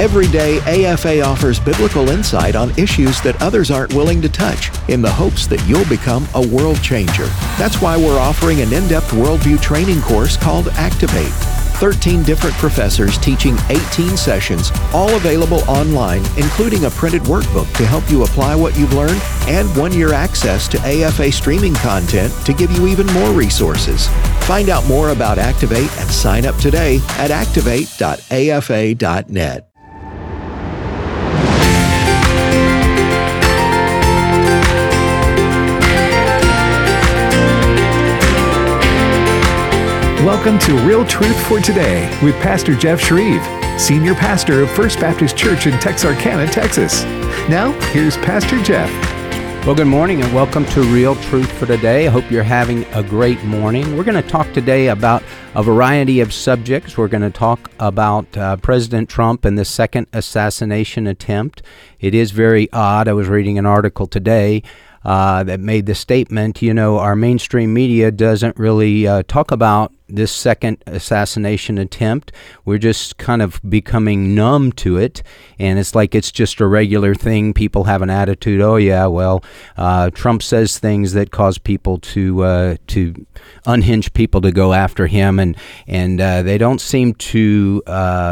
Every day, AFA offers biblical insight on issues that others aren't willing to touch in the hopes that you'll become a world changer. That's why we're offering an in-depth worldview training course called Activate. 13 different professors teaching 18 sessions, all available online, including a printed workbook to help you apply what you've learned and 1-year access to AFA streaming content to give you even more resources. Find out more about Activate and sign up today at activate.afa.net. Welcome to Real Truth for Today with Pastor Jeff Shreve, Senior Pastor of First Baptist Church in Texarkana, Texas. Now, here's Pastor Jeff. Well, good morning and welcome to Real Truth for Today. I hope you're having a great morning. We're going to talk today about a variety of subjects. We're going to talk about President Trump and the second assassination attempt. It is very odd. I was reading an article today that made the statement, our mainstream media doesn't really talk about this second assassination attempt. We're just kind of becoming numb to it, and it's like it's just a regular thing. People have an attitude, Trump says things that cause people to unhinge people to go after him, and they don't seem to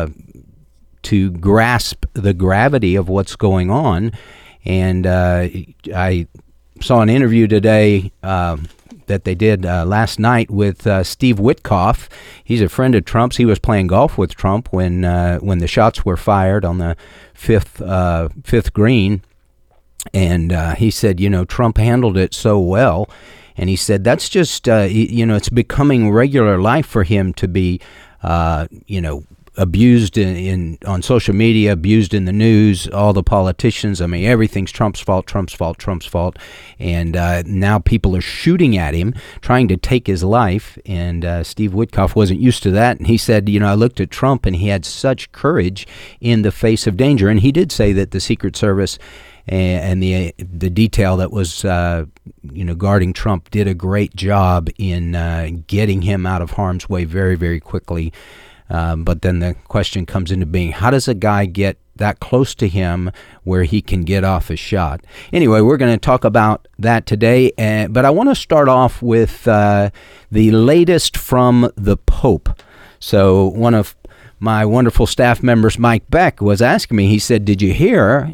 grasp the gravity of what's going on. And I saw an interview today that they did last night with Steve Witkoff. He's a friend of Trump's. He was playing golf with Trump when the shots were fired on the fifth green, and he said, Trump handled it so well, and he said that's just it's becoming regular life for him to be abused on social media, abused in the news, all the politicians. I mean, everything's Trump's fault. And now people are shooting at him, trying to take his life. And Steve Witkoff wasn't used to that. And he said, I looked at Trump and he had such courage in the face of danger. And he did say that the Secret Service and the detail that was guarding Trump did a great job in getting him out of harm's way very, very quickly. But then the question comes into being, how does a guy get that close to him where he can get off a shot? Anyway, we're going to talk about that today, but I want to start off with the latest from the Pope. So one of my wonderful staff members, Mike Beck, was asking me, he said, did you hear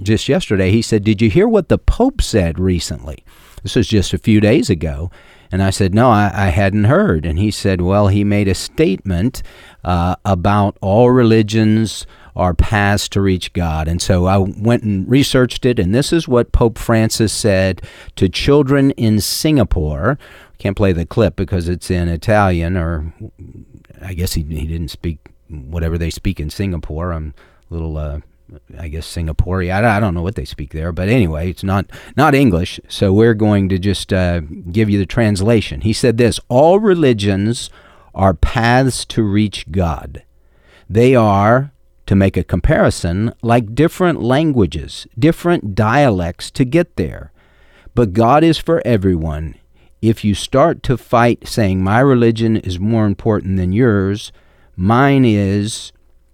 what the Pope said recently? This was just a few days ago. And I said, no, I hadn't heard. And he said, well, he made a statement about all religions are paths to reach God. And so I went and researched it, and this is what Pope Francis said to children in Singapore. Can't play the clip because it's in Italian, or I guess he didn't speak whatever they speak in Singapore. I'm a little Singaporean. I don't know what they speak there, but anyway, it's not English, so we're going to just give you the translation. He said this: all religions are paths to reach God. They are, to make a comparison, like different languages, different dialects to get there. But God is for everyone. If you start to fight saying my religion is more important than yours, mine is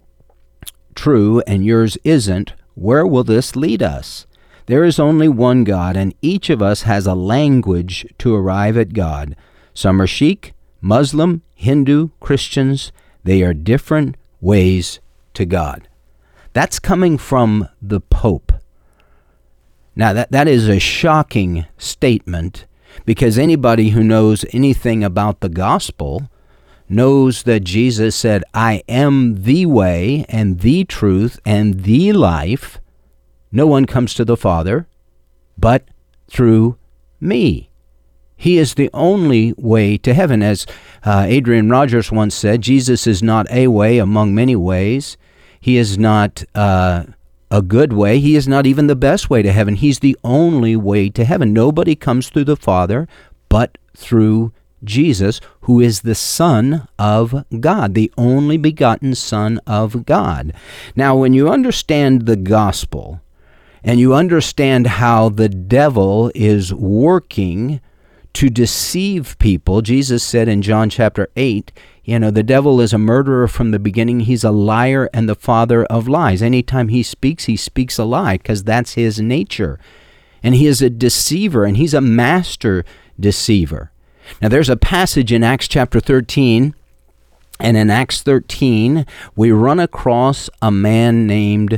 true and yours isn't, where will this lead us? There is only one God, and each of us has a language to arrive at God. Some are Sikh, Muslim, Hindu, Christians. They are different ways to God. That's coming from the Pope. Now, that is a shocking statement, because anybody who knows anything about the gospel knows that Jesus said, I am the way and the truth and the life. No one comes to the Father but through me. He is the only way to heaven. As Adrian Rogers once said, Jesus is not a way among many ways. He is not a good way. He is not even the best way to heaven. He's the only way to heaven. Nobody comes through the Father but through Jesus, who is the Son of God, the only begotten Son of God. Now, when you understand the gospel, and you understand how the devil is working to deceive people, Jesus said in John chapter 8, The devil is a murderer from the beginning. He's a liar and the father of lies. Anytime he speaks a lie, because that's his nature. And he is a deceiver, and he's a master deceiver. Now, there's a passage in Acts chapter 13, and in Acts 13, we run across a man named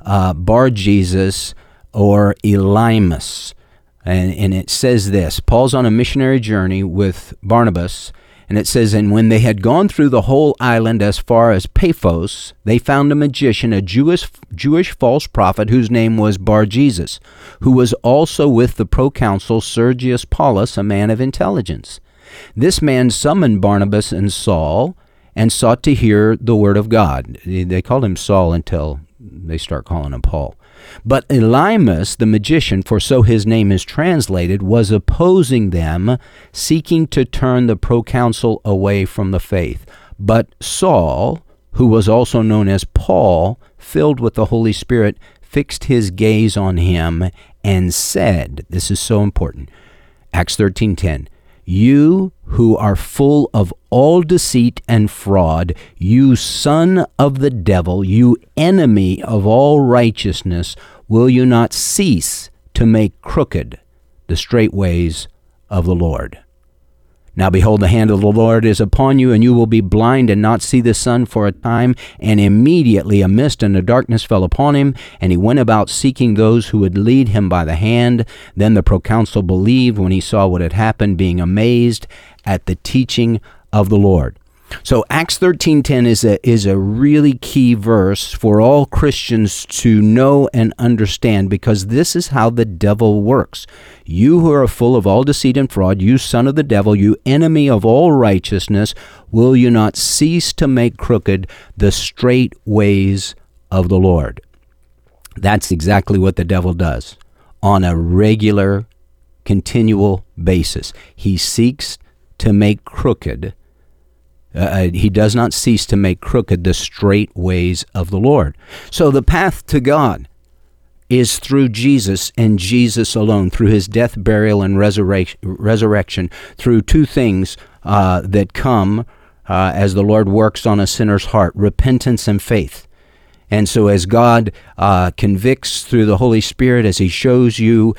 Bar-Jesus or Elymas. And it says this: Paul's on a missionary journey with Barnabas, and it says, and when they had gone through the whole island as far as Paphos, they found a magician, a Jewish false prophet, whose name was Bar-Jesus, who was also with the proconsul Sergius Paulus, a man of intelligence. This man summoned Barnabas and Saul and sought to hear the word of God. They called him Saul until they start calling him Paul. But Elymas, the magician, for so his name is translated, was opposing them, seeking to turn the proconsul away from the faith. But Saul, who was also known as Paul, filled with the Holy Spirit, fixed his gaze on him and said, this is so important, Acts 13:10, you who are full of all deceit and fraud, you son of the devil, you enemy of all righteousness, will you not cease to make crooked the straight ways of the Lord? Now behold, the hand of the Lord is upon you, and you will be blind and not see the sun for a time. And immediately a mist and a darkness fell upon him, and he went about seeking those who would lead him by the hand. Then the proconsul believed when he saw what had happened, being amazed at the teaching of the Lord. So Acts 13:10 is a really key verse for all Christians to know and understand, because this is how the devil works. You who are full of all deceit and fraud, you son of the devil, you enemy of all righteousness, will you not cease to make crooked the straight ways of the Lord? That's exactly what the devil does on a regular, continual basis. He seeks to make crooked he does not cease to make crooked the straight ways of the Lord. So the path to God is through Jesus and Jesus alone, through his death, burial, and resurrection, through two things that come as the Lord works on a sinner's heart: repentance and faith. And so as God convicts through the Holy Spirit, as he shows you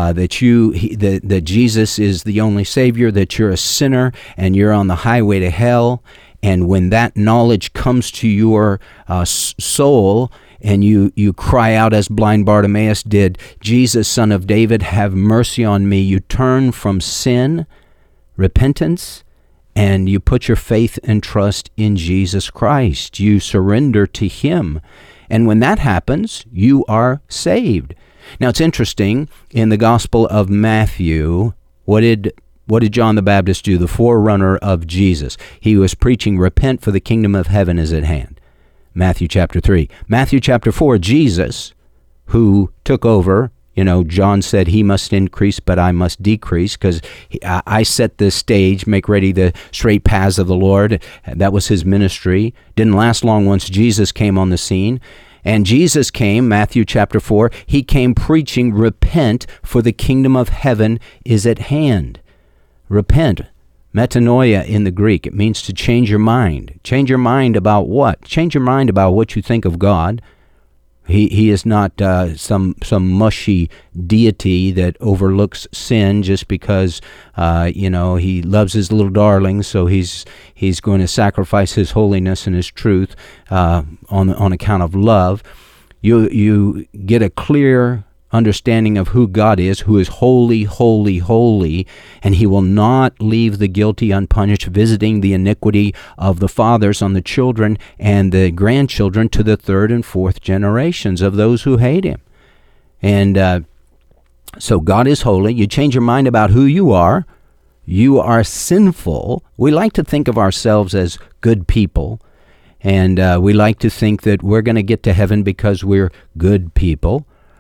that Jesus is the only Savior, that you're a sinner and you're on the highway to hell, and when that knowledge comes to your soul and you cry out as blind Bartimaeus did, Jesus, Son of David, have mercy on me, you turn from sin, repentance, and you put your faith and trust in Jesus Christ. You surrender to him. And when that happens, you are saved. Now, it's interesting, in the Gospel of Matthew, what did John the Baptist do, the forerunner of Jesus? He was preaching, repent, for the kingdom of heaven is at hand. Matthew chapter 3. Matthew chapter 4, Jesus, who took over, John said, he must increase, but I must decrease, because I set the stage, make ready the straight paths of the Lord. That was his ministry. Didn't last long once Jesus came on the scene. And Jesus came, Matthew chapter 4, he came preaching, repent, for the kingdom of heaven is at hand. Repent. Metanoia in the Greek. It means to change your mind. Change your mind about what? Change your mind about what you think of God. He is not some mushy deity that overlooks sin just because he loves his little darlings, so he's going to sacrifice his holiness and his truth on account of love. You get a clear understanding of who God is, who is holy, holy, holy, and he will not leave the guilty unpunished, visiting the iniquity of the fathers on the children and the grandchildren to the third and fourth generations of those who hate him. And so God is holy. You change your mind about who you are. You are sinful. We like to think of ourselves as good people, and we like to think that we're going to get to heaven because we're good people.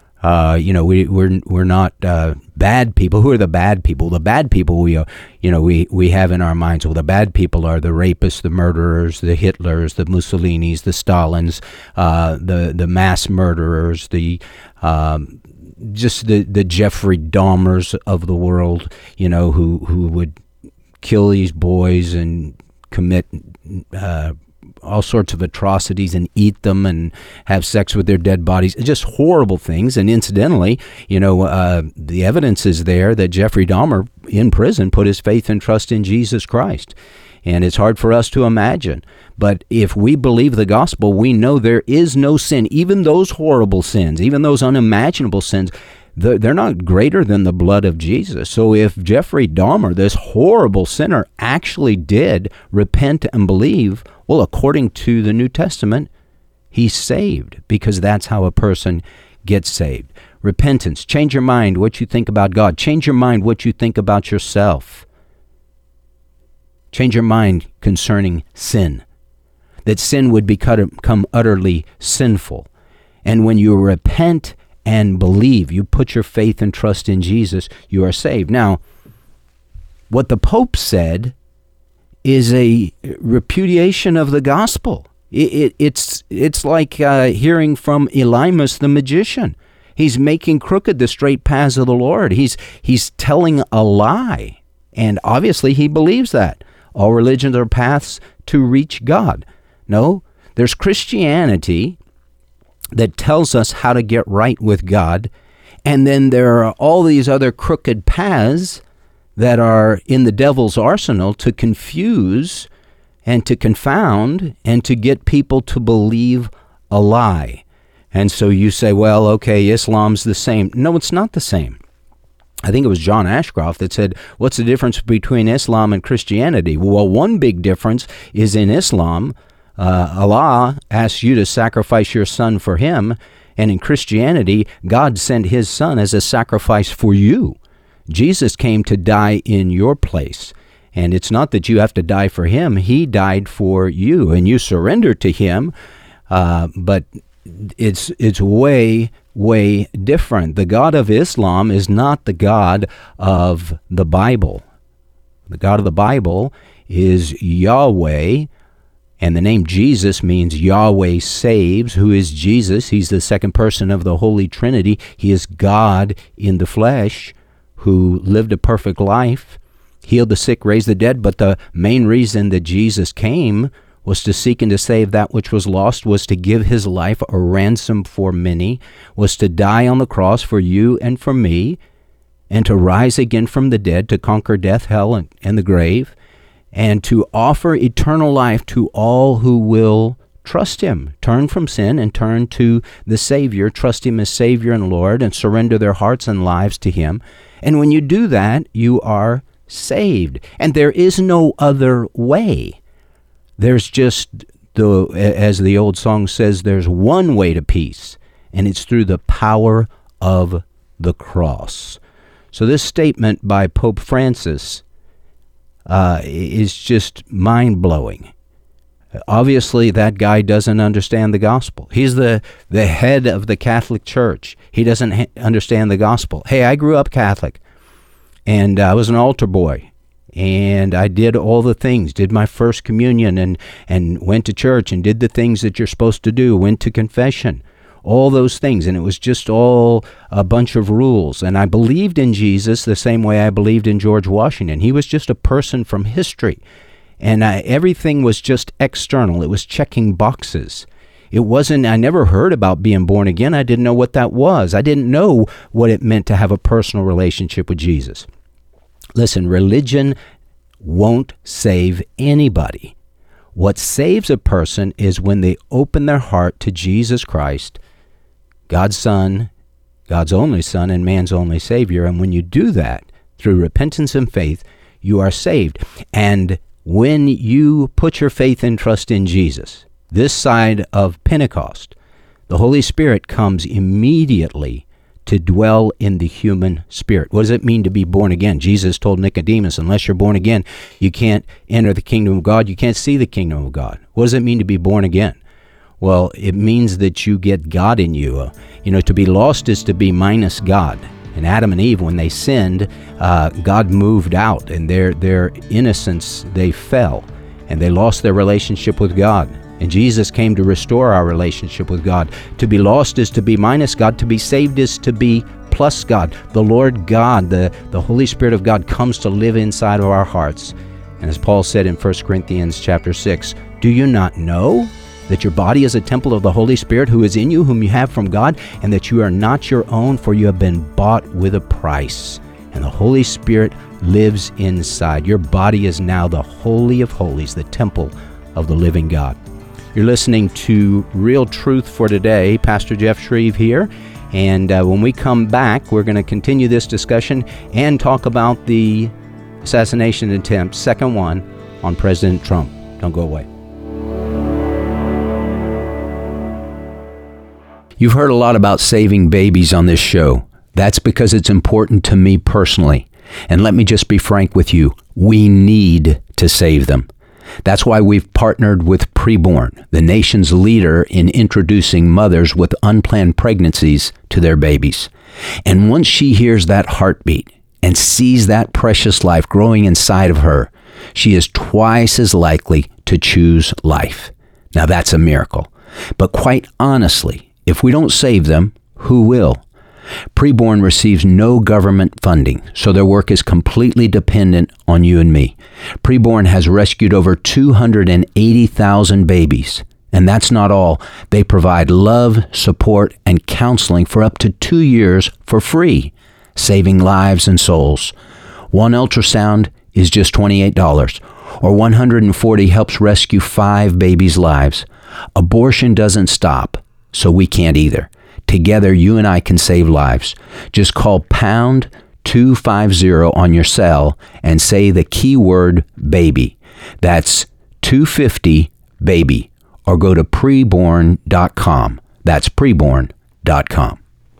We're not bad people. Who are the bad people? The bad people we have in our minds. Well, the bad people are the rapists, the murderers, the Hitlers, the Mussolinis, the Stalins, the mass murderers, the Jeffrey Dahmers of the world. Who would kill these boys and commit all sorts of atrocities and eat them and have sex with their dead bodies. Just horrible things. And incidentally, the evidence is there that Jeffrey Dahmer in prison put his faith and trust in Jesus Christ. And it's hard for us to imagine. But if we believe the gospel, we know there is no sin, even those horrible sins, even those unimaginable sins, they're not greater than the blood of Jesus. So if Jeffrey Dahmer, this horrible sinner, actually did repent and believe, well, according to the New Testament, he's saved, because that's how a person gets saved. Repentance, change your mind what you think about God. Change your mind what you think about yourself. Change your mind concerning sin, that sin would become utterly sinful. And when you repent and believe, you put your faith and trust in Jesus, you are saved. Now, what the Pope said is a repudiation of the gospel. It's like hearing from Elymas the magician. He's making crooked the straight paths of the Lord. He's telling a lie, and obviously he believes that. All religions are paths to reach God. No, there's Christianity that tells us how to get right with God, and then there are all these other crooked paths that are in the devil's arsenal to confuse and to confound and to get people to believe a lie. And so you say, well, okay, Islam's the same. No, it's not the same. I think it was John Ashcroft that said, what's the difference between Islam and Christianity? Well, one big difference is in Islam, Allah asks you to sacrifice your son for him, and in Christianity, God sent his son as a sacrifice for you. Jesus came to die in your place, and it's not that you have to die for him. He died for you, and you surrender to him, but it's way different. The God of Islam is not the God of the Bible. The God of the Bible is Yahweh, and the name Jesus means Yahweh saves. Who is Jesus? He's the second person of the Holy Trinity. He is God in the flesh who lived a perfect life, healed the sick, raised the dead. But the main reason that Jesus came was to seek and to save that which was lost, was to give his life a ransom for many, was to die on the cross for you and for me, and to rise again from the dead, to conquer death, hell, and the grave, and to offer eternal life to all who will trust him, turn from sin and turn to the Savior, trust him as Savior and Lord, and surrender their hearts and lives to him. And when you do that, you are saved. And there is no other way. There's just, as the old song says, there's one way to peace, and it's through the power of the cross. So this statement by Pope Francis is just mind-blowing. Obviously, that guy doesn't understand the gospel. He's the head of the Catholic Church. He doesn't understand the gospel. Hey, I grew up Catholic, and I was an altar boy. And I did all the things, did my first communion and went to church and did the things that you're supposed to do, went to confession, all those things. And it was just all a bunch of rules. And I believed in Jesus the same way I believed in George Washington. He was just a person from history. And everything was just external. It was checking boxes. It wasn't, I never heard about being born again. I didn't know what that was. I didn't know what it meant to have a personal relationship with Jesus. Listen, religion won't save anybody. What saves a person is when they open their heart to Jesus Christ, God's Son, God's only Son, and man's only Savior. And when you do that, through repentance and faith, you are saved. And when you put your faith and trust in Jesus, this side of Pentecost, the Holy Spirit comes immediately to dwell in the human spirit. What does it mean to be born again? Jesus told Nicodemus, unless you're born again, you can't enter the kingdom of God. You can't see the kingdom of God. What does it mean to be born again? Well, it means that you get God in you. To be lost is to be minus God. And Adam and Eve, when they sinned, God moved out, and their innocence, they fell, and they lost their relationship with God. And Jesus came to restore our relationship with God. To be lost is to be minus God. To be saved is to be plus God. The Lord God, the Holy Spirit of God, comes to live inside of our hearts. And as Paul said in 1 Corinthians chapter 6, do you not know that your body is a temple of the Holy Spirit who is in you, whom you have from God, and that you are not your own, for you have been bought with a price, and the Holy Spirit lives inside. Your body is now the Holy of Holies, the temple of the living God. You're listening to Real Truth for Today. Pastor Jeff Shreve here. And when we come back, we're going to continue this discussion and talk about the assassination attempt, second one, on President Trump. Don't go away. You've heard a lot about saving babies on this show. That's because it's important to me personally. And let me just be frank with you. We need to save them. That's why we've partnered with Preborn, the nation's leader in introducing mothers with unplanned pregnancies to their babies. And once she hears that heartbeat and sees that precious life growing inside of her, she is twice as likely to choose life. Now that's a miracle. But quite honestly, if we don't save them, who will? Preborn receives no government funding, so their work is completely dependent on you and me. Preborn has rescued over 280,000 babies. And that's not all. They provide love, support, and counseling for up to 2 years for free, saving lives and souls. One ultrasound is just $28, or 140 helps rescue 5 babies' lives. Abortion doesn't stop, so we can't either. Together, you and I can save lives. Just call pound 250 on your cell and say the keyword baby. That's 250 baby. Or go to preborn.com. That's preborn.com.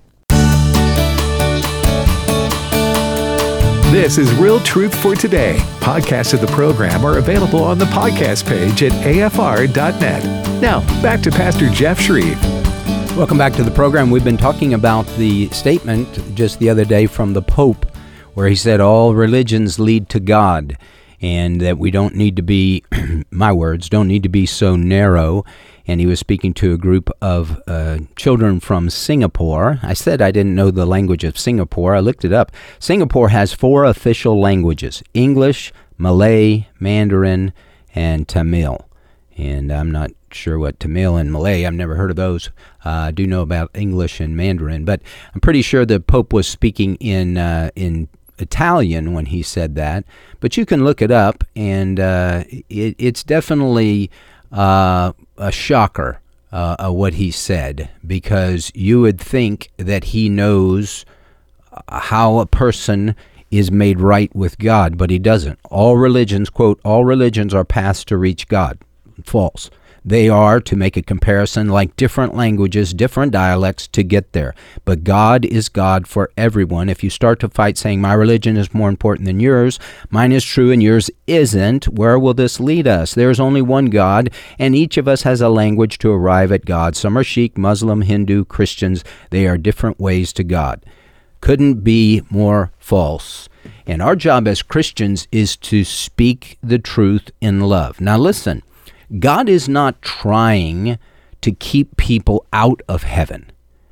This is Real Truth for Today. Podcasts of the program are available on the podcast page at afr.net. Now, back to Pastor Jeff Shreve. Welcome back to the program. We've been talking about the statement just the other day from the Pope, where he said all religions lead to God, and that we don't need to be, my words, don't need to be so narrow. And he was speaking to a group of children from Singapore. I said I didn't know the language of Singapore. I looked it up. Singapore has 4 official languages: English, Malay, Mandarin, and Tamil. And I'm not sure what Tamil and Malay, I've never heard of those. I do know about English and Mandarin, but I'm pretty sure the Pope was speaking in Italian when he said that. But you can look it up, and it's definitely a shocker what he said, because you would think that he knows how a person is made right with God, but he doesn't. All religions, quote, all religions are paths to reach God. False. They are, to make a comparison, like different languages, different dialects to get there. But God is God for everyone. If you start to fight saying my religion is more important than yours, mine is true and yours isn't, where will this lead us? There's only one God, and each of us has a language to arrive at God. Some are Sikh, Muslim, Hindu, Christians. They are different ways to God. Couldn't be more false. And our job as Christians is to speak the truth in love. Now listen. God is not trying to keep people out of heaven.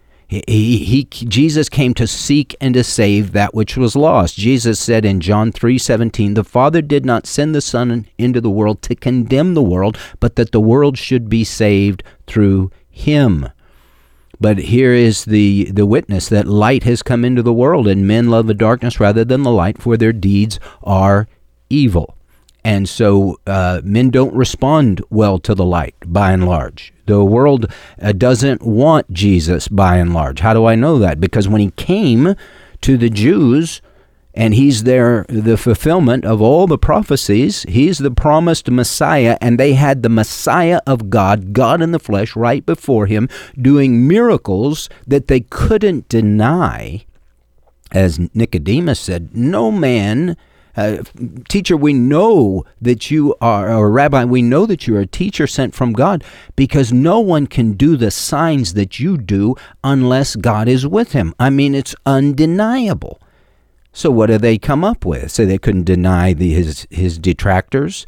Jesus came to seek and to save that which was lost. Jesus said in John 3:17, the Father did not send the Son into the world to condemn the world, but that the world should be saved through him. But here is the witness that light has come into the world, and men love the darkness rather than the light, for their deeds are evil. And so men don't respond well to the light, by and large. The world doesn't want Jesus, by and large. How do I know that? Because when he came to the Jews, and he's there, the fulfillment of all the prophecies, he's the promised Messiah, and they had the Messiah of God, God in the flesh, right before him, doing miracles that they couldn't deny. As Nicodemus said, no man... teacher, we know that you are, or rabbi, we know that you're a teacher sent from God, because no one can do the signs that you do unless God is with him. I mean, it's undeniable. So what do they come up with? So they couldn't deny his detractors,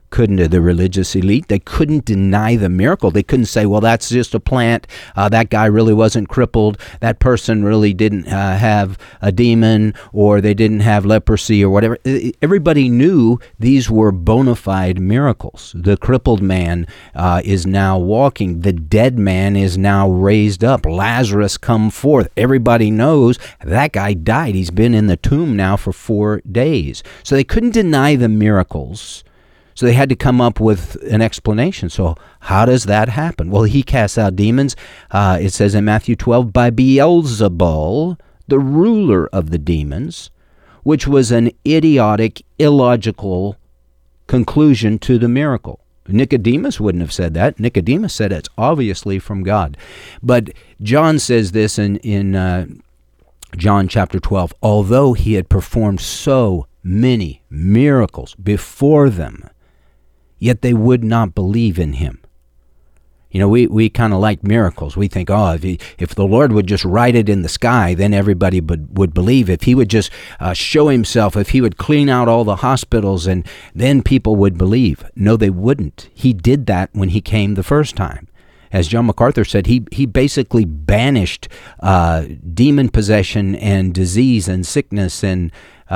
the religious elite, they couldn't deny the miracle. They couldn't say, well, that's just a plant. That guy really wasn't crippled. That person really didn't have a demon, or they didn't have leprosy or whatever. Everybody knew these were bona fide miracles. The crippled man is now walking. The dead man is now raised up. Lazarus come forth. Everybody knows that guy died. He's been in the tomb now for 4 days. So they couldn't deny the miracles. So they had to come up with an explanation. So how does that happen? Well, he casts out demons. It says in Matthew 12, by Beelzebul, the ruler of the demons, which was an idiotic, illogical conclusion to the miracle. Nicodemus wouldn't have said that. Nicodemus said it's obviously from God. But John says this in John chapter 12. Although he had performed so many miracles before them, yet they would not believe in him. You know, we kind of like miracles. We think, if the Lord would just write it in the sky, then everybody would believe. If he would just show himself, if he would clean out all the hospitals, and then people would believe. No, they wouldn't. He did that when he came the first time. As John MacArthur said, he basically banished demon possession and disease and sickness and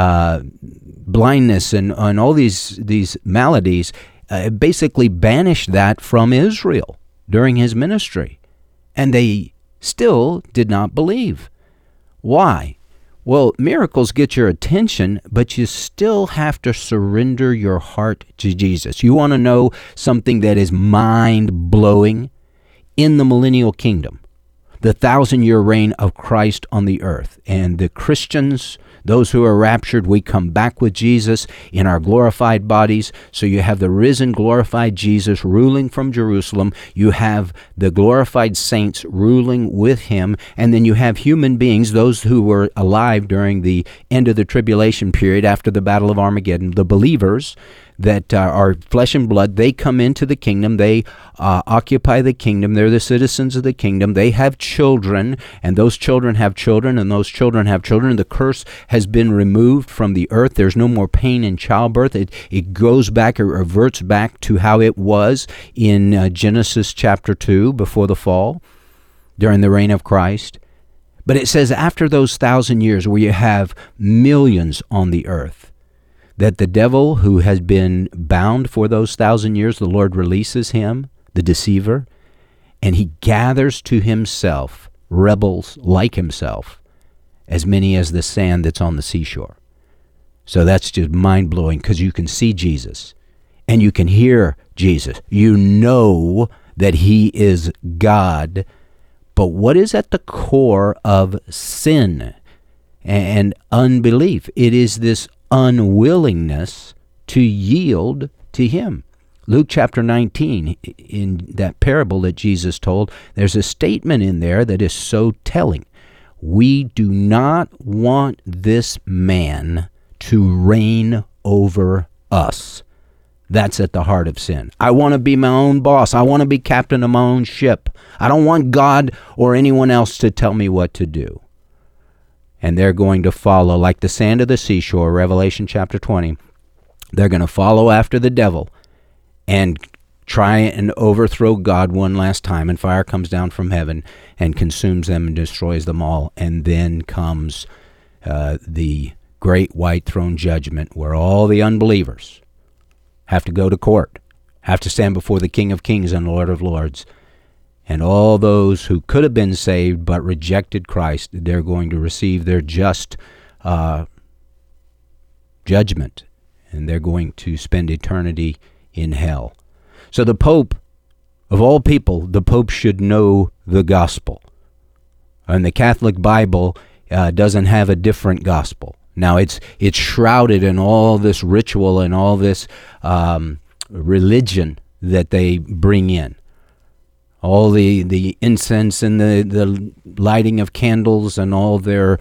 blindness and all these maladies. Basically banished that from Israel during his ministry. And they still did not believe. Why? Well, miracles get your attention, but you still have to surrender your heart to Jesus. You want to know something that is mind-blowing? In the millennial kingdom, the 1,000-year reign of Christ on the earth, and the Christians, those who are raptured, we come back with Jesus in our glorified bodies. So you have the risen, glorified Jesus ruling from Jerusalem. You have the glorified saints ruling with him. And then you have human beings, those who were alive during the end of the tribulation period after the Battle of Armageddon, the believers that are flesh and blood. They come into the kingdom. They occupy the kingdom. They're the citizens of the kingdom. They have children, and those children have children, and those children have children. The curse has been removed from the earth. There's no more pain in childbirth. It goes back, it reverts back to how it was in Genesis chapter 2 before the fall, during the reign of Christ. But it says after those 1,000 years where you have millions on the earth, that the devil who has been bound for those 1,000 years, the Lord releases him, the deceiver, and he gathers to himself rebels like himself, as many as the sand that's on the seashore. So that's just mind-blowing, because you can see Jesus and you can hear Jesus. You know that he is God. But what is at the core of sin and unbelief? It is this unwillingness to yield to him. Luke chapter 19, in that parable that Jesus told, there's a statement in there that is so telling. We do not want this man to reign over us. That's at the heart of sin. I want to be my own boss. I want to be captain of my own ship. I don't want God or anyone else to tell me what to do. And they're going to follow, like the sand of the seashore, Revelation chapter 20. They're going to follow after the devil and try and overthrow God one last time. And fire comes down from heaven and consumes them and destroys them all. And then comes the great white throne judgment, where all the unbelievers have to go to court, have to stand before the King of Kings and Lord of Lords. And all those who could have been saved but rejected Christ, they're going to receive their just judgment. And they're going to spend eternity in hell. So the Pope, of all people, the Pope should know the gospel. And the Catholic Bible doesn't have a different gospel. Now, it's shrouded in all this ritual and all this religion that they bring in. All the incense and the lighting of candles and all their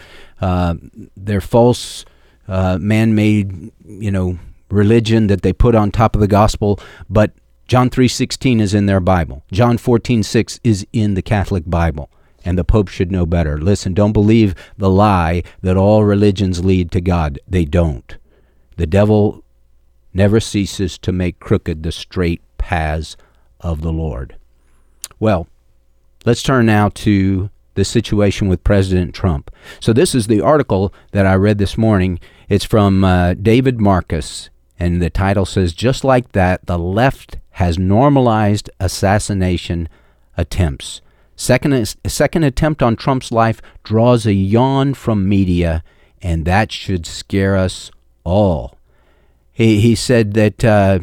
false man-made, religion that they put on top of the gospel. But John 3:16 is in their Bible. John 14:6 is in the Catholic Bible. And the Pope should know better. Listen, don't believe the lie that all religions lead to God. They don't. The devil never ceases to make crooked the straight paths of the Lord. Well, let's turn now to the situation with President Trump. So this is the article that I read this morning. It's from David Marcus, and the title says, "Just like that, the left has normalized assassination attempts. Second attempt on Trump's life draws a yawn from media, and that should scare us all." He said that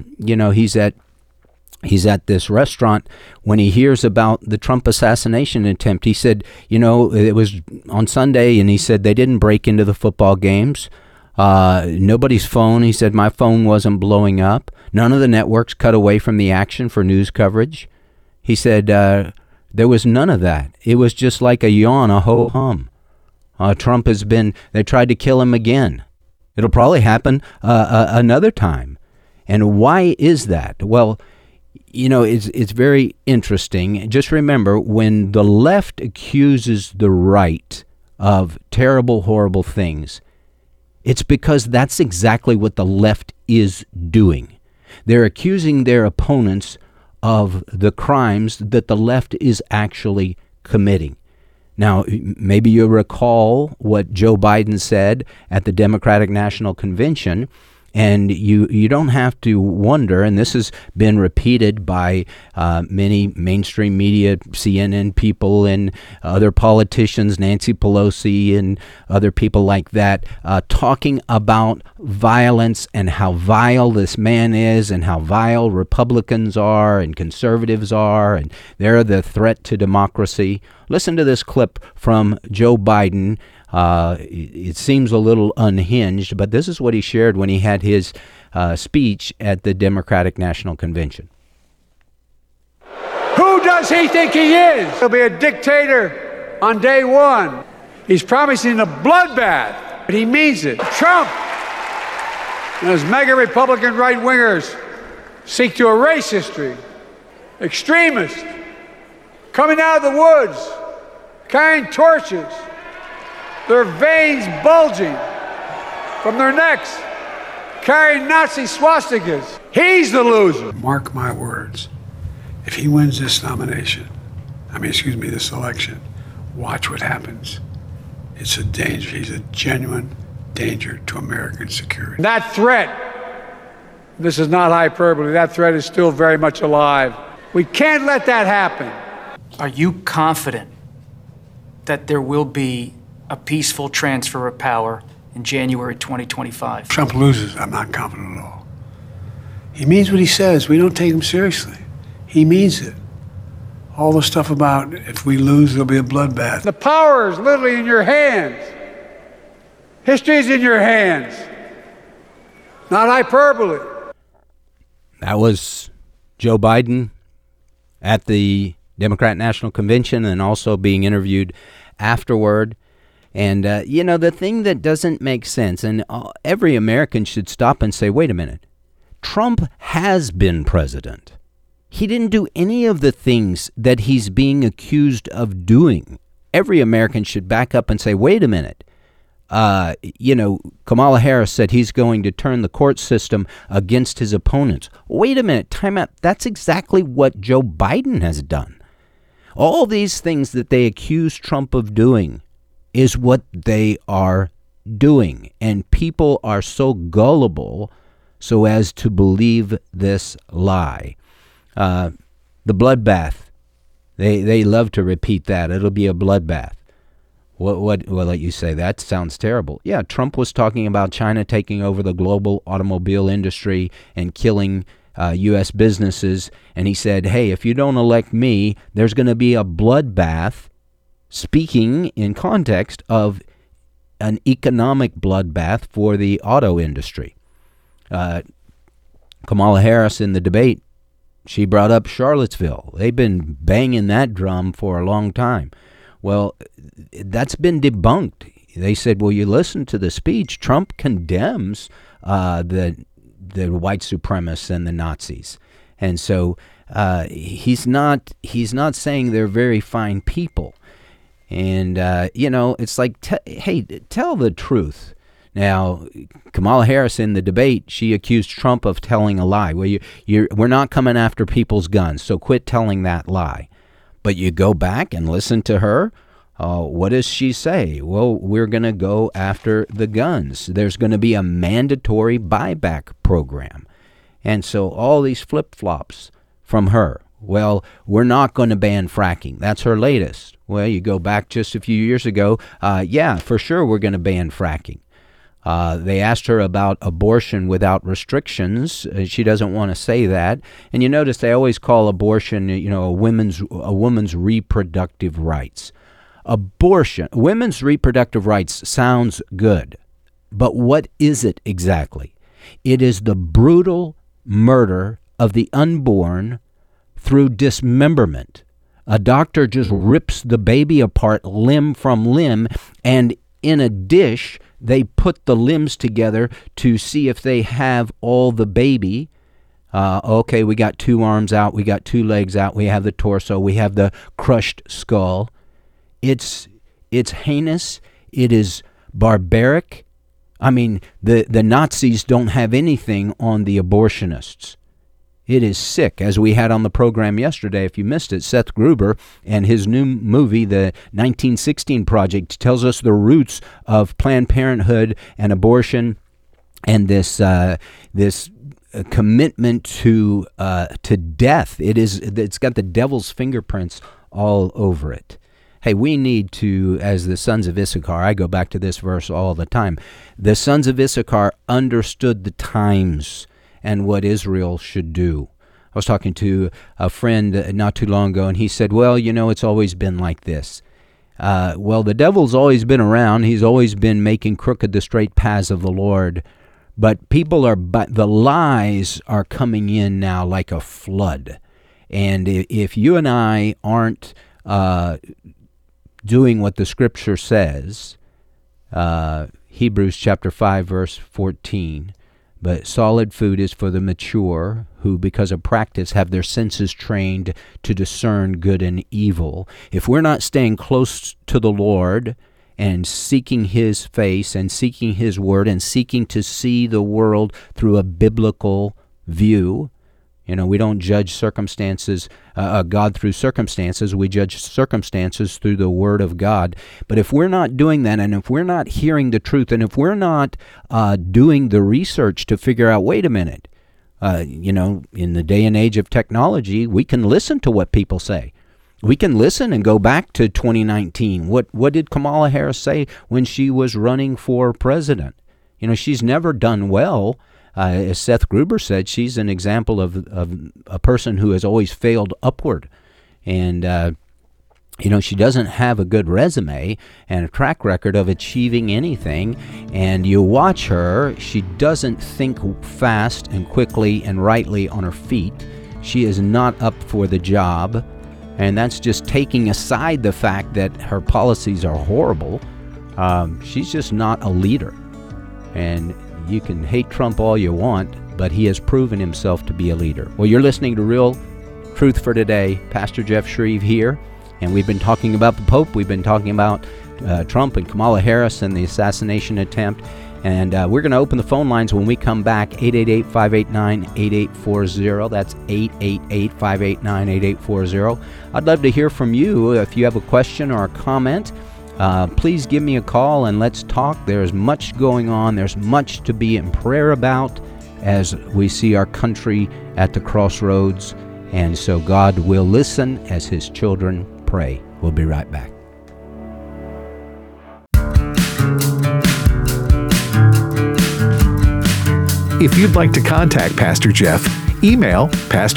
he's at this restaurant when he hears about the Trump assassination attempt. He said, it was on Sunday, and he said they didn't break into the football games. Nobody's phone, he said, my phone wasn't blowing up. None of the networks cut away from the action for news coverage. He said there was none of that. It was just like a yawn, a ho-hum. Trump they tried to kill him again. It'll probably happen another time. And why is that? Well, it's very interesting. Just remember, when the left accuses the right of terrible, horrible things, it's because that's exactly what the left is doing. They're accusing their opponents of the crimes that the left is actually committing. Now, maybe you recall what Joe Biden said at the Democratic National Convention, and you don't have to wonder, and this has been repeated by many mainstream media, CNN people and other politicians, Nancy Pelosi and other people like that, talking about violence and how vile this man is and how vile Republicans are and conservatives are, and they're the threat to democracy. Listen to this clip from Joe Biden. It seems a little unhinged, but this is what he shared when he had his speech at the Democratic National Convention. Who does he think he is? He'll be a dictator on day one. He's promising a bloodbath, but he means it. Trump and his mega Republican right-wingers seek to erase history. Extremists coming out of the woods, carrying torches, their veins bulging from their necks, carrying Nazi swastikas. He's the loser. Mark my words. If he wins this this election, watch what happens. It's a danger. He's a genuine danger to American security. That threat, this is not hyperbole, that threat is still very much alive. We can't let that happen. Are you confident that there will be a peaceful transfer of power in January 2025? Trump loses, I'm not confident at all. He means what he says. We don't take him seriously. He means it. All the stuff about if we lose, there'll be a bloodbath. The power is literally in your hands. History is in your hands. Not hyperbole. That was Joe Biden at the Democrat National Convention and also being interviewed afterward. And, the thing that doesn't make sense, and every American should stop and say, wait a minute, Trump has been president. He didn't do any of the things that he's being accused of doing. Every American should back up and say, wait a minute. Kamala Harris said he's going to turn the court system against his opponents. Wait a minute, time out. That's exactly what Joe Biden has done. All these things that they accuse Trump of doing is what they are doing. And people are so gullible so as to believe this lie. The bloodbath. They love to repeat that. It'll be a bloodbath. What let you say? That sounds terrible. Yeah, Trump was talking about China taking over the global automobile industry and killing U.S. businesses. And he said, hey, if you don't elect me, there's going to be a bloodbath, speaking in context of an economic bloodbath for the auto industry. Kamala Harris in the debate, she brought up Charlottesville. They've been banging that drum for a long time. Well, that's been debunked. They said, well, you listen to the speech. Trump condemns the white supremacists and the Nazis. And so he's not saying they're very fine people. And, it's like, hey, tell the truth. Now, Kamala Harris in the debate, she accused Trump of telling a lie. Well, we're not coming after people's guns, so quit telling that lie. But you go back and listen to her. What does she say? Well, we're going to go after the guns. There's going to be a mandatory buyback program. And so all these flip-flops from her. Well, we're not going to ban fracking. That's her latest. Well, you go back just a few years ago. Yeah, for sure we're going to ban fracking. They asked her about abortion without restrictions. She doesn't want to say that. And you notice they always call abortion, a woman's reproductive rights. Abortion, women's reproductive rights sounds good. But what is it exactly? It is the brutal murder of the unborn through dismemberment. A doctor just rips the baby apart limb from limb, and in a dish, they put the limbs together to see if they have all the baby. Okay, we got 2 arms out, we got 2 legs out, we have the torso, we have the crushed skull. It's heinous. It is barbaric. I mean, the Nazis don't have anything on the abortionists. It is sick, as we had on the program yesterday. If you missed it, Seth Gruber and his new movie, The 1916 Project, tells us the roots of Planned Parenthood and abortion, and this commitment to death. It's got the devil's fingerprints all over it. Hey, we need to, as the sons of Issachar, I go back to this verse all the time. The sons of Issachar understood the times and what Israel should do. I was talking to a friend not too long ago, and he said, well, it's always been like this. Well, the devil's always been around. He's always been making crooked the straight paths of the Lord. But the lies are coming in now like a flood. And if you and I aren't doing what the Scripture says, Hebrews chapter 5, verse 14, but solid food is for the mature, who because of practice have their senses trained to discern good and evil. If we're not staying close to the Lord and seeking His face and seeking His word and seeking to see the world through a biblical view, we don't judge circumstances, God through circumstances. We judge circumstances through the Word of God. But if we're not doing that, and if we're not hearing the truth, and if we're not doing the research to figure out, wait a minute, in the day and age of technology, we can listen to what people say. We can listen and go back to 2019. What did Kamala Harris say when she was running for president? She's never done well. As Seth Gruber said, she's an example of a person who has always failed upward. And, she doesn't have a good resume and a track record of achieving anything. And you watch her, she doesn't think fast and quickly and rightly on her feet. She is not up for the job. And that's just taking aside the fact that her policies are horrible. She's just not a leader. And you can hate Trump all you want, but he has proven himself to be a leader. Well, you're listening to Real Truth for Today. Pastor Jeff Shreve here, and we've been talking about the Pope. We've been talking about Trump and Kamala Harris and the assassination attempt. And we're going to open the phone lines when we come back, 888-589-8840. That's 888-589-8840. I'd love to hear from you. If you have a question or a comment, please give me a call and let's talk. There's much going on. There's much to be in prayer about as we see our country at the crossroads. And so God will listen as His children pray. We'll be right back. If you'd like to contact Pastor Jeff, email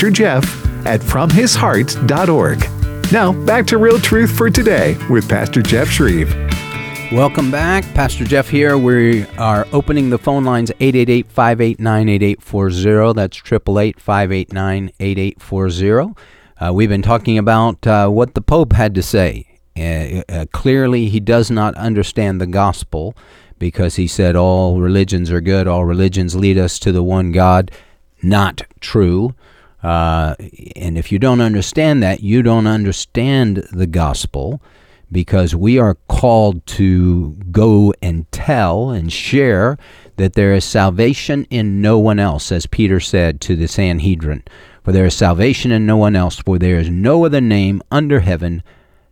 pastorjeff@fromhisheart.org. Now, back to Real Truth for Today with Pastor Jeff Shreve. Welcome back. Pastor Jeff here. We are opening the phone lines 888-589-8840. That's 888-589-8840. We've been talking about what the Pope had to say. Clearly, he does not understand the gospel because he said all religions are good, all religions lead us to the one God. Not true. And if you don't understand that, you don't understand the gospel, because we are called to go and tell and share that there is salvation in no one else, as Peter said to the Sanhedrin. For there is salvation in no one else, for there is no other name under heaven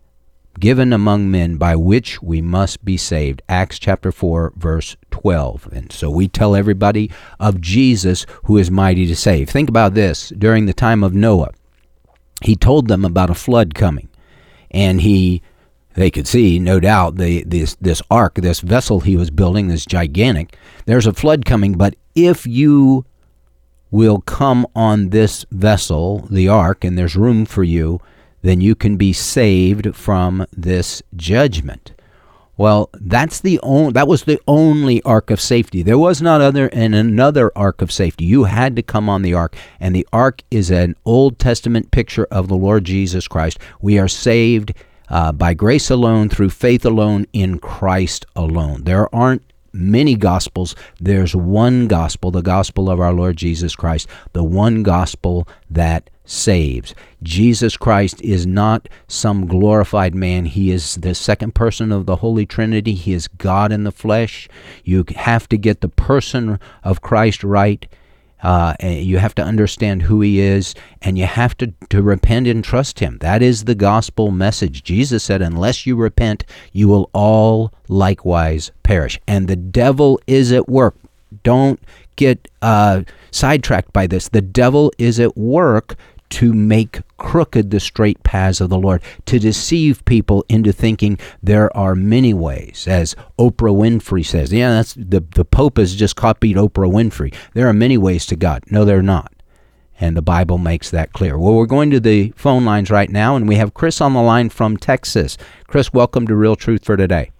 given among men by which we must be saved. Acts chapter 4, verse 12. And so we tell everybody of Jesus who is mighty to save. Think about this. During the time of Noah, he told them about a flood coming. And they could see, no doubt, this ark, this vessel he was building, this gigantic, there's a flood coming, but if you will come on this vessel, the ark, and there's room for you, then you can be saved from this judgment. Well, that was the only ark of safety. There was not another ark of safety. You had to come on the ark, and the ark is an Old Testament picture of the Lord Jesus Christ. We are saved by grace alone, through faith alone, in Christ alone. There aren't many gospels. There's one gospel, the gospel of our Lord Jesus Christ, the one gospel that saves. Jesus Christ is not some glorified man. He is the second person of the Holy Trinity. He is God in the flesh. You have to get the person of Christ right. You have to understand who he is, and you have to repent and trust him. That is the gospel message. Jesus said, unless you repent, you will all likewise perish. And the devil is at work. Don't get sidetracked by this. The devil is at work to make crooked the straight paths of the Lord, to deceive people into thinking there are many ways. As Oprah Winfrey says, that's the Pope has just copied Oprah Winfrey. There are many ways to God. No, there are not. And the Bible makes that clear. Well, we're going to the phone lines right now, and we have Chris on the line from Texas. Chris, welcome to Real Truth for Today.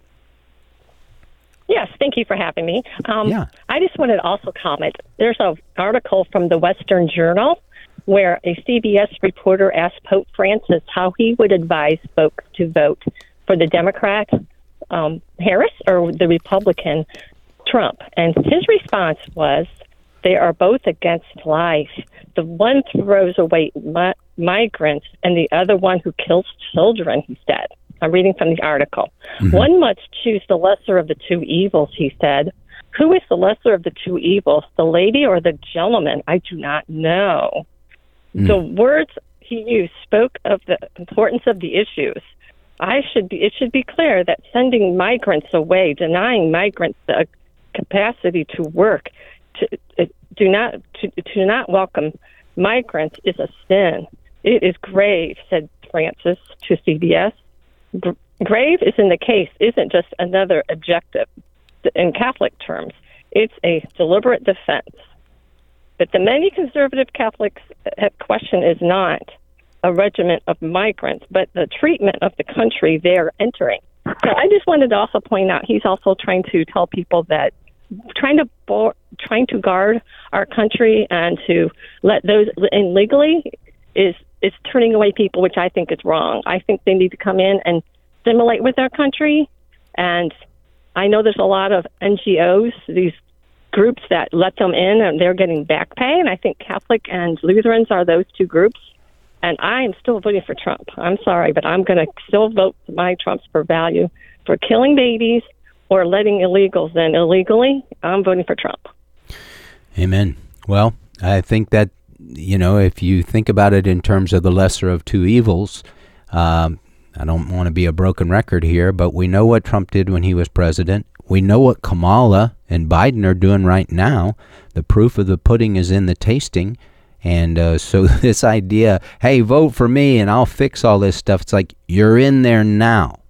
Yes, thank you for having me. Yeah. I just wanted to also comment. There's an article from the Western Journal where a CBS reporter asked Pope Francis how he would advise folks to vote for the Democrat Harris or the Republican Trump. And his response was, they are both against life. The one throws away migrants and the other one who kills children, he said. I'm reading from the article. Mm-hmm. One must choose the lesser of the two evils, he said. Who is the lesser of the two evils, the lady or the gentleman? I do not know. The words he used spoke of the importance of the issues. It should be clear that sending migrants away, denying migrants the capacity to work, to not welcome migrants is a sin. It is grave, said Francis to CBS. Grave is in the case isn't just another objective in Catholic terms. It's a deliberate defense. But the many conservative Catholics question is not a regiment of migrants, but the treatment of the country they're entering. So I just wanted to also point out he's also trying to tell people that trying to guard our country and to let those in legally is turning away people, which I think is wrong. I think they need to come in and assimilate with our country. And I know there's a lot of NGOs, these groups that let them in, and they're getting back pay. And I think Catholic and Lutherans are those two groups. And I am still voting for Trump. I'm sorry, but I'm going to still vote my Trumps for value. For killing babies or letting illegals in illegally, I'm voting for Trump. Amen. Well, I think that, if you think about it in terms of the lesser of two evils, I don't want to be a broken record here, but we know what Trump did when he was president. We know what Kamala and Biden are doing right now. The proof of the pudding is in the tasting. And so this idea, hey, vote for me and I'll fix all this stuff. It's like, you're in there now.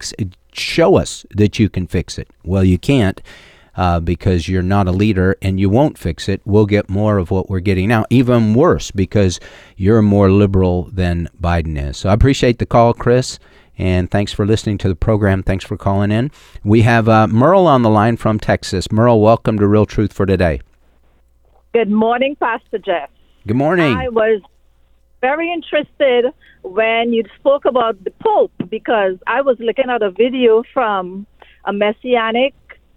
Show us that you can fix it. Well, you can't because you're not a leader and you won't fix it. We'll get more of what we're getting now, even worse because you're more liberal than Biden is. So I appreciate the call, Chris. And thanks for listening to the program. Thanks for calling in. We have Merle on the line from Texas. Merle, welcome to Real Truth for Today. Good morning, Pastor Jeff. Good morning. I was very interested when you spoke about the Pope because I was looking at a video from a Messianic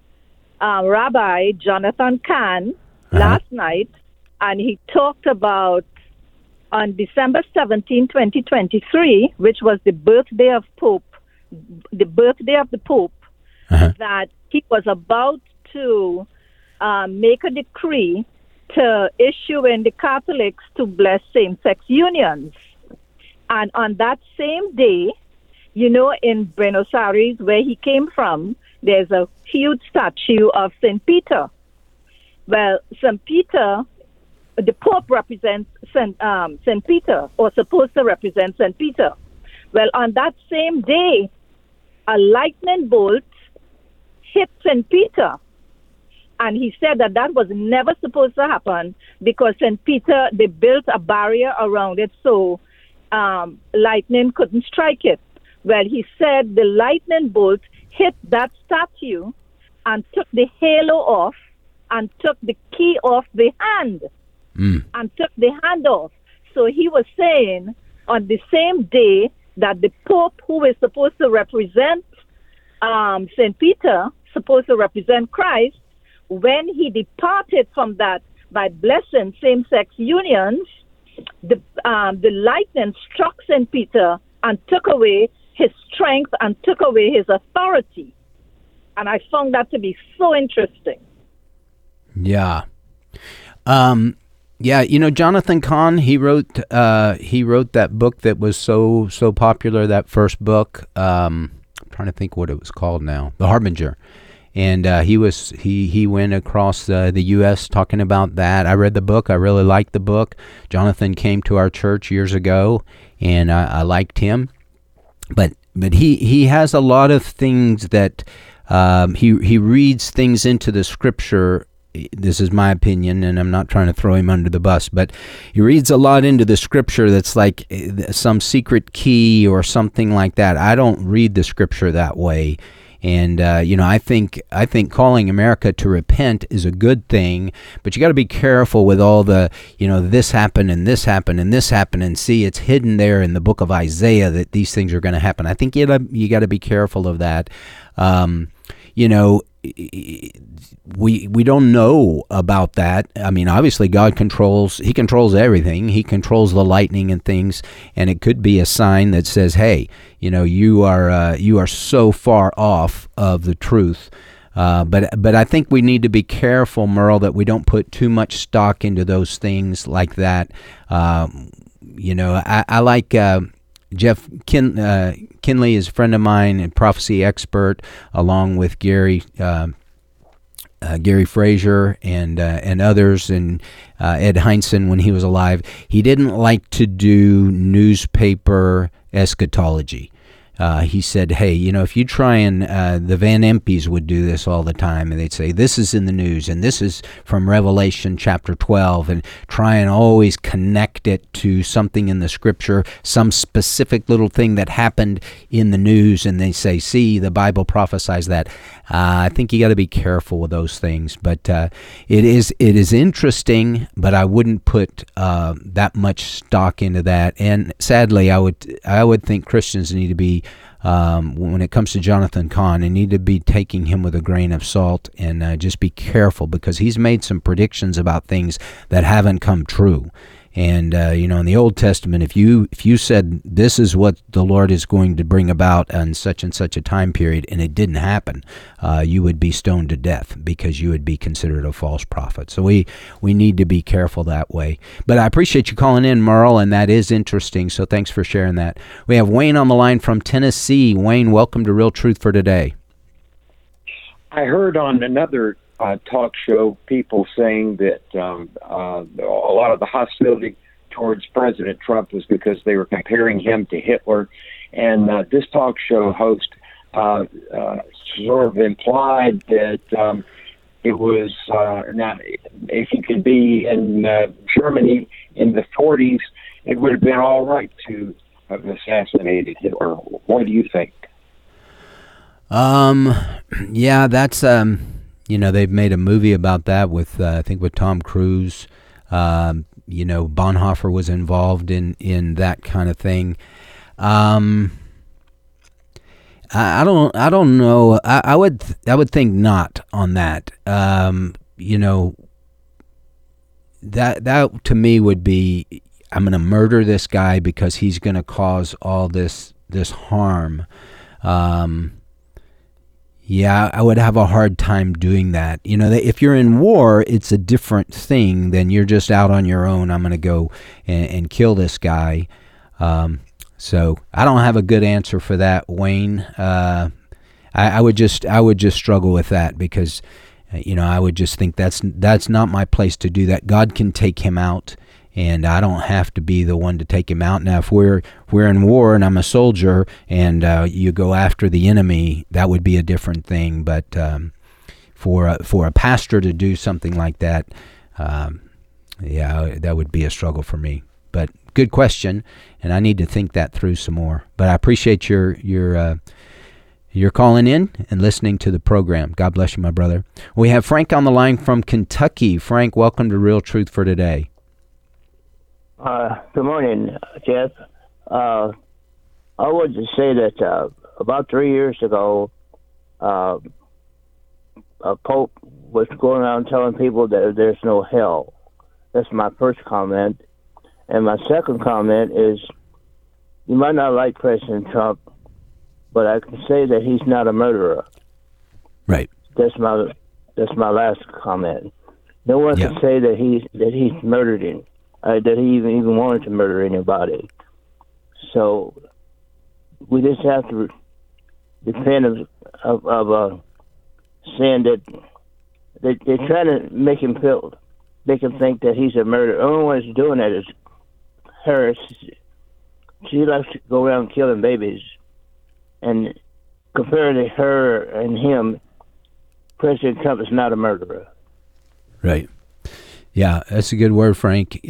Rabbi, Jonathan Cahn, last night, and he talked about on December 17, 2023, which was the birthday of Pope the birthday of the Pope, that he was about to make a decree to issue in the Catholics to bless same-sex unions. And on that same day, in Buenos Aires, where he came from, there's a huge statue of St. Peter. Well, St. Peter, the Pope represents St. Peter, or supposed to represent St. Peter. Well, on that same day, a lightning bolt hit St. Peter. And he said that was never supposed to happen because St. Peter, they built a barrier around it so lightning couldn't strike it. Well, he said the lightning bolt hit that statue and took the halo off and took the key off the hand and took the hand off. So he was saying on the same day that the Pope, who is supposed to represent St. Peter, supposed to represent Christ, when he departed from that by blessing same-sex unions, the lightning struck St. Peter and took away his strength and took away his authority. And I found that to be so interesting. Yeah. Jonathan Cahn, he wrote that book that was so popular, that first book. I'm trying to think what it was called now, The Harbinger. And he went across the U.S. talking about that. I read the book. I really liked the book. Jonathan came to our church years ago, and I liked him. But he has a lot of things that he reads things into the Scripture. This is my opinion, and I'm not trying to throw him under the bus, but he reads a lot into the Scripture that's like some secret key or something like that. I don't read the Scripture that way. And, I think calling America to repent is a good thing, but you got to be careful with all the, this happened and this happened and this happened, and see, it's hidden there in the book of Isaiah that these things are going to happen. I think you got to be careful of that. We don't know about that. I mean, obviously God controls everything. He controls the lightning and things, and it could be a sign that says, hey, you are so far off of the truth. But I think we need to be careful, Merle, that we don't put too much stock into those things like that. I like Jeff Kinley is a friend of mine, a prophecy expert, along with Gary Frazier and others, and Ed Heinzen when he was alive. He didn't like to do newspaper eschatology. He said, hey, if you try and the Van Empes would do this all the time, and they'd say, this is in the news, and this is from Revelation chapter 12, and try and always connect it to something in the Scripture, some specific little thing that happened in the news, and they say, see, the Bible prophesies that. I think you got to be careful with those things, but it is interesting, but I wouldn't put that much stock into that. And sadly, I would think Christians need to be, when it comes to Jonathan Cahn, they need to be taking him with a grain of salt and just be careful, because he's made some predictions about things that haven't come true. And, in the Old Testament, if you said this is what the Lord is going to bring about in such and such a time period, and it didn't happen, you would be stoned to death, because you would be considered a false prophet. So we need to be careful that way. But I appreciate you calling in, Merle, and that is interesting. So thanks for sharing that. We have Wayne on the line from Tennessee. Wayne, welcome to Real Truth for Today. I heard on another talk show people saying that a lot of the hostility towards President Trump was because they were comparing him to Hitler. And this talk show host sort of implied that it was, now, if you could be in Germany in the 40s, it would have been all right to have assassinated Hitler. What do you think? Yeah, that's... they've made a movie about that with, I think, with Tom Cruise. Bonhoeffer was involved in that kind of thing. I don't know. I would think not on that. That to me would be, I'm going to murder this guy because he's going to cause all this harm. Yeah, I would have a hard time doing that. You know, if you're in war, it's a different thing than you're just out on your own. I'm going to go and kill this guy. So I don't have a good answer for that, Wayne. I would just struggle with that because, I would just think that's not my place to do that. God can take him out, and I don't have to be the one to take him out. Now, if we're in war and I'm a soldier and you go after the enemy, that would be a different thing. But for a pastor to do something like that, that would be a struggle for me. But good question, and I need to think that through some more. But I appreciate your calling in and listening to the program. God bless you, my brother. We have Frank on the line from Kentucky. Frank, welcome to Real Truth for Today. Good morning, Jeff. I would just say that about 3 years ago, a Pope was going around telling people that there's no hell. That's my first comment. And my second comment is, you might not like President Trump, but I can say that he's not a murderer. Right. That's my last comment. No one can say that he's murdered him. That he even wanted to murder anybody. So we just have to repent of saying that they're trying to make him think that he's a murderer. The only one who's doing that is Harris. She likes to go around killing babies, and compared to her and him, President Trump is not a murderer. Right. Yeah, that's a good word, Frank.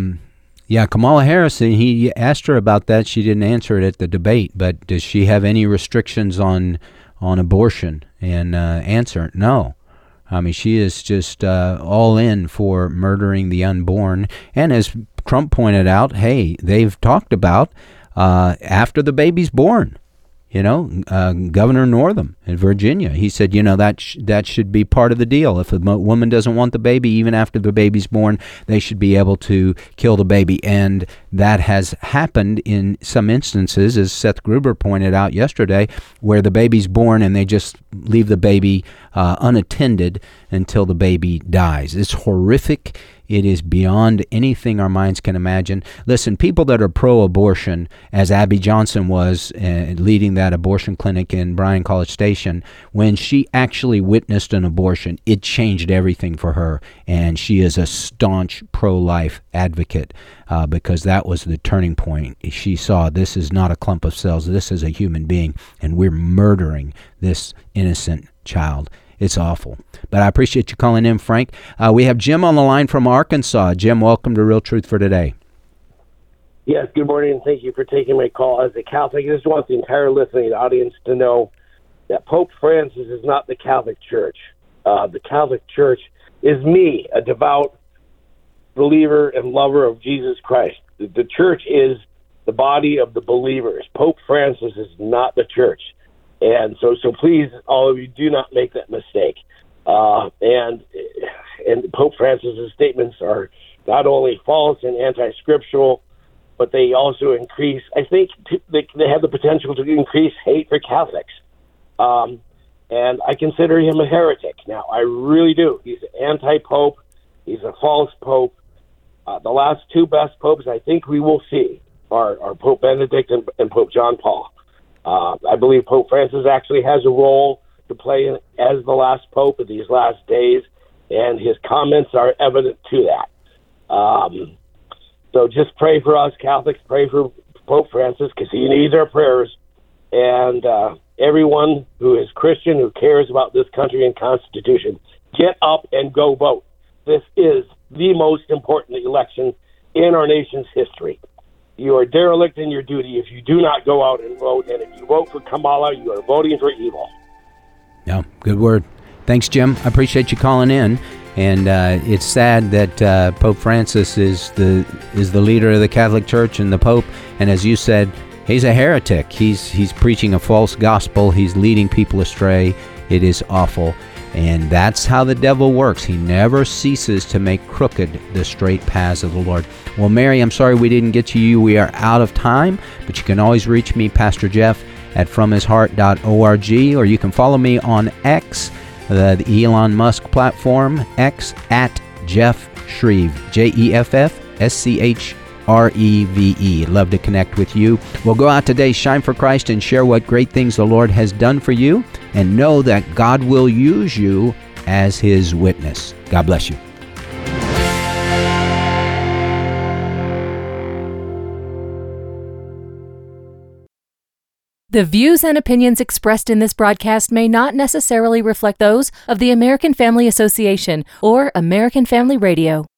Kamala Harris, he asked her about that. She didn't answer it at the debate, but does she have any restrictions on abortion? And answer, no. I mean, she is just all in for murdering the unborn. And as Trump pointed out, hey, they've talked about after the baby's born. Governor Northam in Virginia, he said, that should be part of the deal. If a woman doesn't want the baby, even after the baby's born, they should be able to kill the baby. And that has happened in some instances, as Seth Gruber pointed out yesterday, where the baby's born and they just leave the baby unattended until the baby dies. It's horrific. It is beyond anything our minds can imagine. Listen, people that are pro-abortion, as Abby Johnson was leading that abortion clinic in Bryan College Station, when she actually witnessed an abortion, it changed everything for her. And she is a staunch pro-life advocate because that was the turning point. She saw this is not a clump of cells. This is a human being, and we're murdering this innocent child. It's awful. But I appreciate you calling in, Frank. We have Jim on the line from Arkansas. Jim, welcome to Real Truth for Today. Yes, good morning, and thank you for taking my call. As a Catholic, I just want the entire listening audience to know that Pope Francis is not the Catholic Church. The Catholic Church is me, a devout believer and lover of Jesus Christ. The Church is the body of the believers. Pope Francis is not the Church. And so please, all of you, do not make that mistake. And Pope Francis's statements are not only false and anti-scriptural, but they also increase, I think they have the potential to increase hate for Catholics. And I consider him a heretic. Now, I really do. He's an anti-pope. He's a false pope. The last two best popes I think we will see are Pope Benedict and Pope John Paul. I believe Pope Francis actually has a role to play as the last pope of these last days, and his comments are evident to that. So just pray for us Catholics, pray for Pope Francis, because he needs our prayers, and everyone who is Christian, who cares about this country and Constitution, get up and go vote. This is the most important election in our nation's history. You are derelict in your duty if you do not go out and vote. And if you vote for Kamala, you are voting for evil. Yeah, good word. Thanks, Jim. I appreciate you calling in. And it's sad that Pope Francis is the leader of the Catholic Church and the Pope. And as you said, he's a heretic. He's preaching a false gospel. He's leading people astray. It is awful. And that's how the devil works. He never ceases to make crooked the straight paths of the Lord. Well, Mary, I'm sorry we didn't get to you. We are out of time, but you can always reach me, Pastor Jeff, at fromhisheart.org, or you can follow me on X, the Elon Musk platform, X, at Jeff Shreve, JEFFSCHREVE. Love to connect with you. Well, go out today, shine for Christ, and share what great things the Lord has done for you, and know that God will use you as His witness. God bless you. The views and opinions expressed in this broadcast may not necessarily reflect those of the American Family Association or American Family Radio.